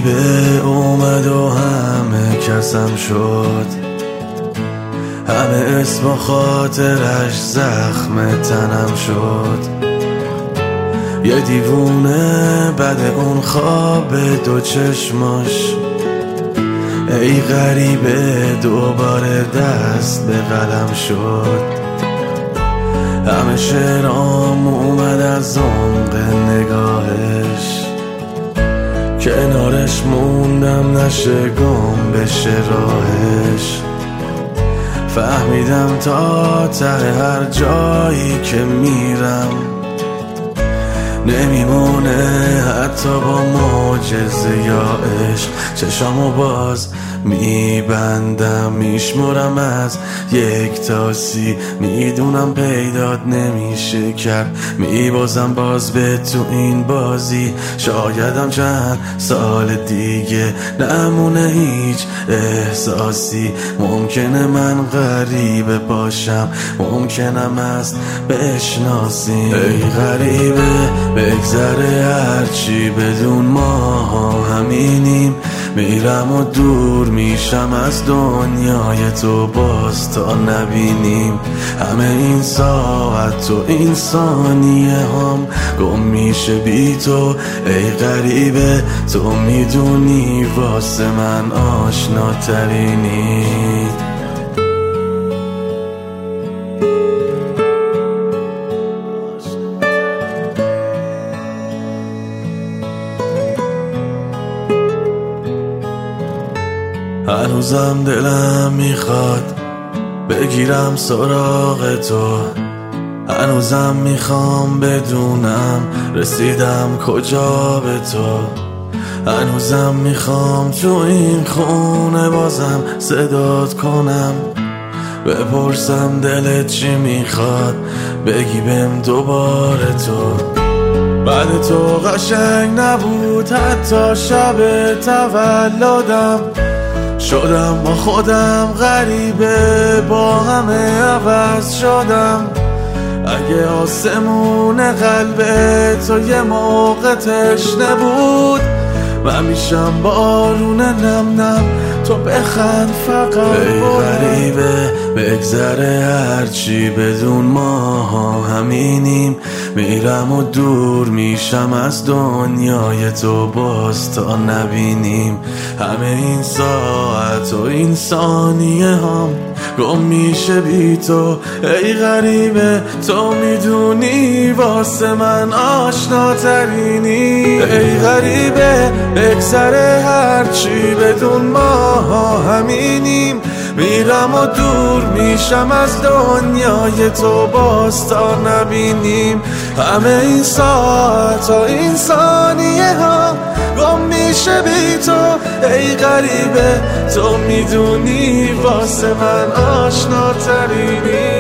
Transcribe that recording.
غریبه اومد و همه کسم شد، همه اسم و خاطرش زخم تنم شد. یه دیوونه بعد اون خواب دو چشماش، ای غریبه دوباره دست به قلم شد. همه شعرام اومد از عمق نگاهش، کنارش موندم نشه گم بشه راهش. فهمیدم تا ته هر جایی که میرم نمیمونه حتی با معجزه یا عشق. چشامو باز میبندم میشمرم از 1 تا 30، میدونم پیدات نمیشه کرد، میبازم باز به تو این بازی. شایدم چند سال دیگه نمونه هیچ احساسی، ممکنه من غریبه باشم، ممکنم است بشناسی. ای غریبه بگذره هرچی بدون ما همینیم، میرم و دور میشم از دنیای تو باز تا نبینیم. همه این ساعت و این ثانیه هم گم میشه بی تو. ای غریبه تو میدونی واسه من آشناترینی. هنوزم دلم میخواد بگیرم سراغ تو، هنوزم میخوام بدونم رسیدم کجا به تو. هنوزم میخوام تو این خونه بازم صدات کنم، بپرسم دلت چی میخواد، بگی بهم دوباره تو. بعد تو قشنگ نبود حتی شب تولدم، شدم با خودم غریبه با همه عوض شدم. اگه آسمون قلب تو یه موقع تشنه بود، من میشم بارون نم نم تو بخند فقط. ای غریبه بگذره هرچی بدون ما همینیم، میرم و دور میشم از دنیای تو باز تا نبینیم. همه این ساعت و این ثانیه هم گم میشه بی تو. ای غریبه تو میدونی واسه من آشناترینی. ای غریبه بگذره هرچی بدون ما همینیم، میرم و دور میشم از دنیای تو باز تا نبینیم. همه این ساعت و این ثانیه ها گم میشه بی تو. ای غریبه تو میدونی واسه من آشناترینی.